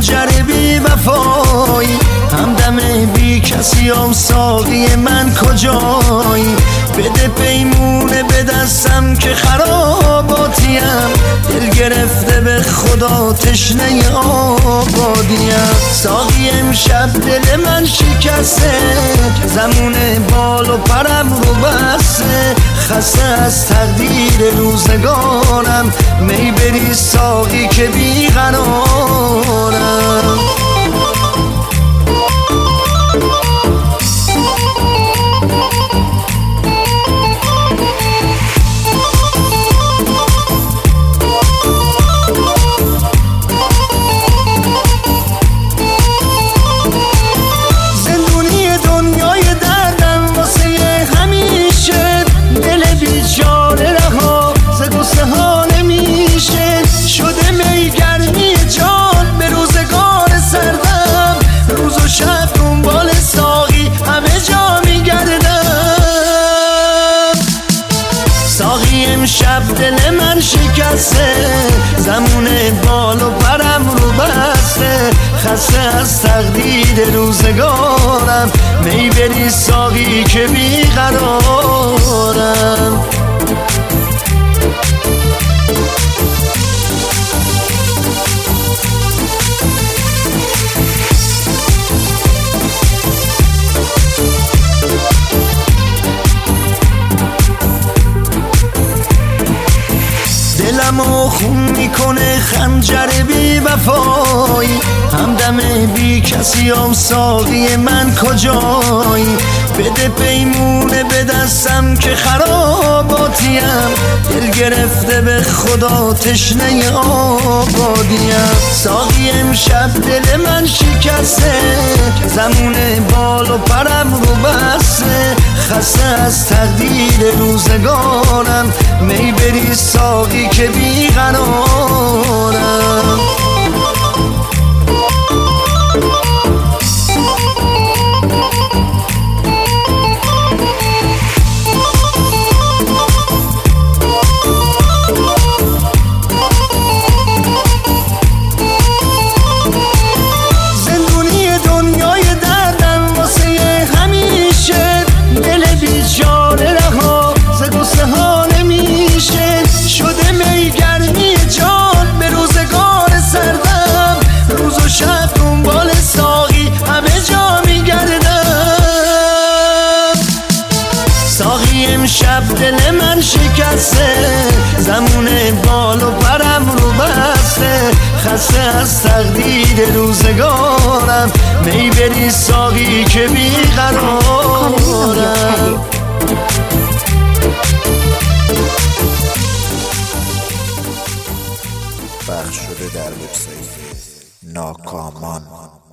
خنجر بی وفایی، همدم بی کسیم ساقی من کجایی؟ بده پیمونه به دستم که خراباتیم، دل گرفته به خدا تشنه آبادیم. ساقی امشب دل من شکسته، زمون بال و پرم رو بسته، خسته از تقدیر روزگارم، می بری ساقی که بیقرارم. امشب دل من شکسته، زمون بال و پرم رو بسته، خسته از تقدیر روزگارم، می بری ساقی که بیقرارم. دلمو خون میکنه خنجر بی وفایی، همدم بی کسیم ساقی من کجایی؟ بده پیمونه به دستم که خراباتیم، دل گرفته به خدا تشنه آبادیم. ساقی امشب دل من شکسته، زمون بال و پرم رو بسته، خسته از تقدیر روزگارم، می بری ساقی که بیقرارم. امشب دل من شکسته، زمون بال و پرم رو بسته، خسته از تقدیر روزگارم، می بری ساقی که بیقرارم. پخش شده در وبسایت ناکامان.